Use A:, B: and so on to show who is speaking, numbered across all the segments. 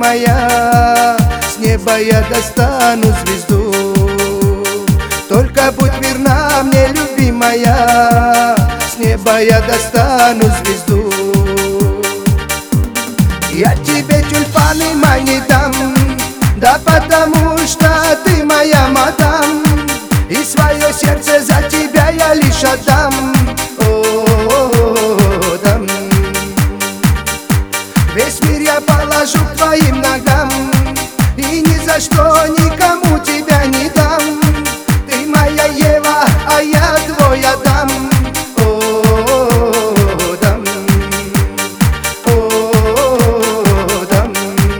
A: моя, с неба я достану звезду. Только будь верна мне, любимая, с неба я достану звезду. Я тебе тюльпаны мои не дам, да потому что ты моя мадам, и свое сердце за тебя я лишь отдам. О, дам. Весь мир я положу к твоим ногам, и ни за что никому тебя не дам. Ты моя Ева, а я твой Адам. О, дам. О, дам.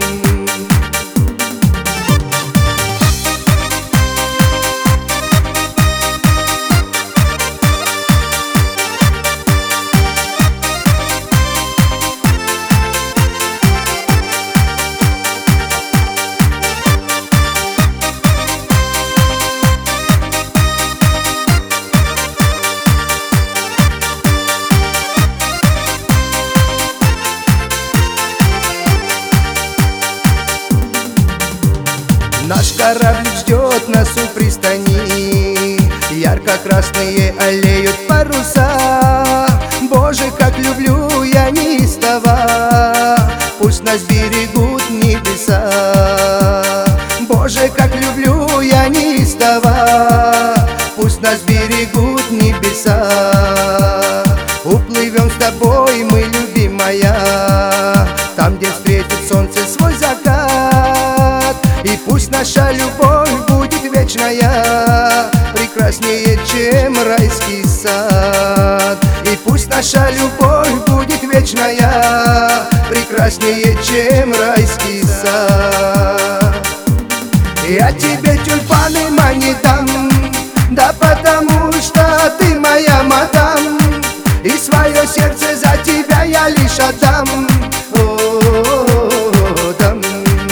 A: Наш корабль ждет нас у пристани, ярко-красные аллеют паруса. Боже, как люблю я неистово, пусть нас берегут небеса. Боже, как люблю я неистово, пусть нас берегут небеса. Уплывем с тобой мы, любимая, там, где встретит солнце свой закат. И пусть наша любовь будет вечная, прекраснее, чем райский сад. И пусть наша любовь будет вечная, прекраснее, чем райский сад. Я тебе тюльпаны мои не дам, да потому что ты моя мадам, и свое сердце за тебя я лишь отдам. О, дам.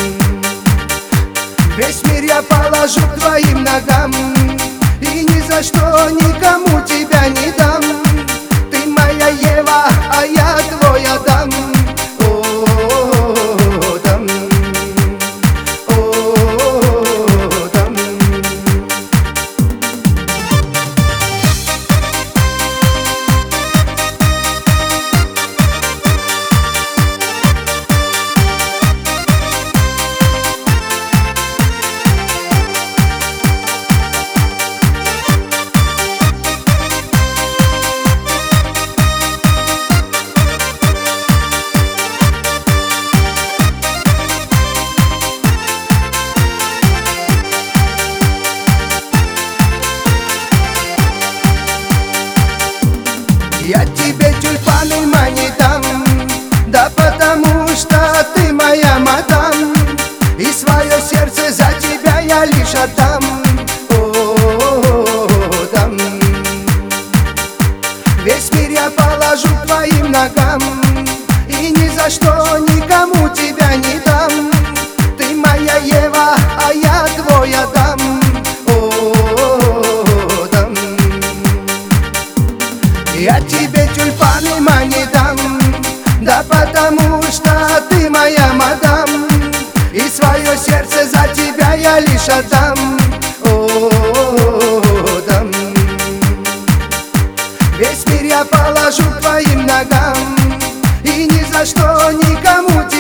A: Весь мир я положу к твоим ногам, и ни за что никому тебя не дам. Ты моя Ева, а я твой Адам. О, дам. О, дам. Я тебе тюльпаны мои не дам, да потому что ты моя мадам, и свое сердце за тебя я лишь отдам. О, дам. Весь мир я положу к твоим ногам, и ни за что никому тебя не дам. Ты моя Ева, а я твой Адам. О, дам. Я тебе тюльпаны мои не дам, да потому что ты моя мадам, и свое сердце за тебя я лишь отдам. О, дам. Весь мир я положу к твоим ногам, и ни за что никому тебя